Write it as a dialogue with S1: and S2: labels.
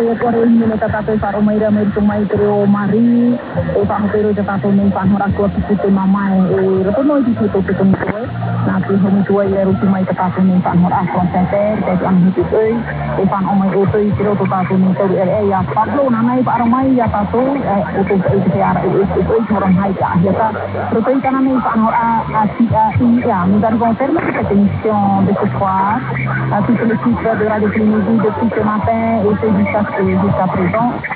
S1: por ini netatate para maira merito mai creo mari e pa pero tato nem pa hora ko pite mamai e roto no di to to na ti homi tua e ro mai tato nem pa hora ko center te an hitu e pa o mai o to i creo tato nem to e ya Pablo na mai para mai ya tato o to e te ara e orang hai ya ta roto i kana nem pa hora ya mi dar conferma que attention de ce soir à toute l'équipe de Radio Trinity depuis ce matin et jusqu'à présent.